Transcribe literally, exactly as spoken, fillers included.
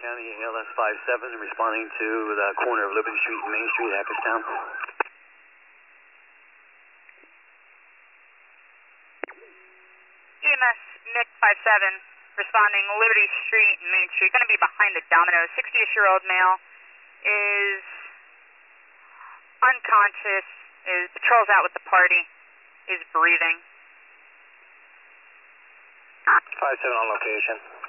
County, A L S five seven, responding to the corner of Liberty Street and Main Street, Hackettstown. E M S Nick five seven, responding Liberty Street and Main Street, going to be behind the Domino's. sixty-ish-year-old male is unconscious, is patrols out with the party, is breathing. five seven on location.